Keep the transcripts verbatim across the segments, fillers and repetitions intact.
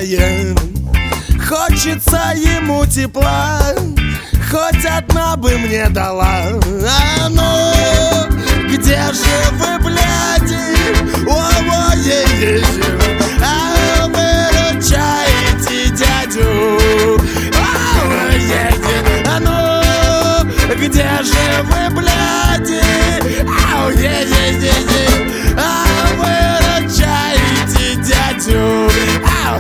работает. Хочется ему тепла, хоть одна бы мне дала. А ну, где же вы, бляди? О-о-е-е-е. А выручаете дядю. О-о-е-е. А ну, где же вы, бляди? Ау-е-е-е-е. А выручаете дядю. Ау,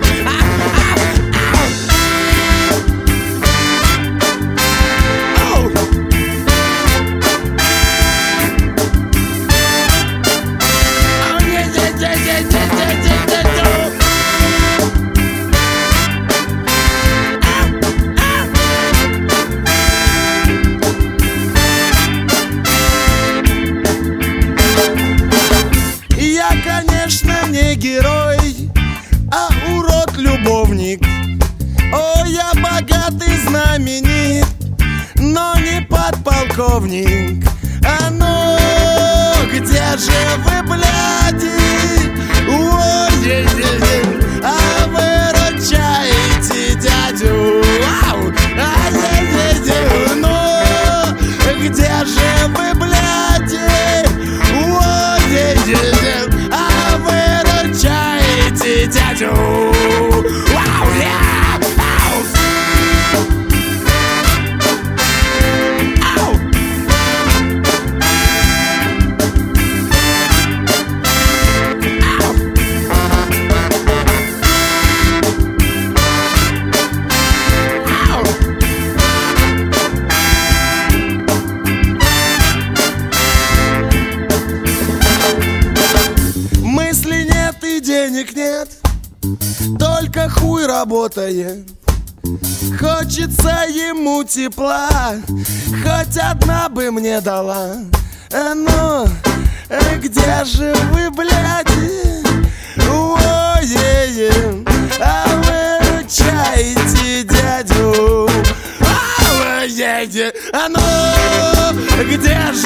не герой, а урод-любовник. О, я богатый, знаменит, но не подполковник. А ну, где же вы, бляди? Ой-е-е-е. А выручаете дядю. Ау! А-е-е-е. Ну, где же вы, бляди? Ой-е-е-е. А выручаете дядю. Вау, я! Ау! Ау! Ау! Мысли нет и денег нет, только хуй работает. Хочется ему тепла, хоть одна бы мне дала. А ну, где же вы, бляди? Ой-е-е. А выручаете дядю. Ой-е-е. А ну, где же